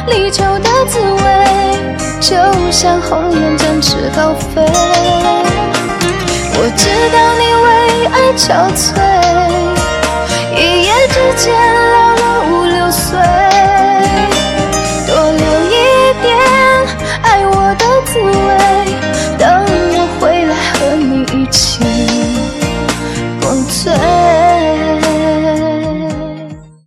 离愁的滋味，就像红颜展翅高飞。我知道你为爱憔悴，一夜之间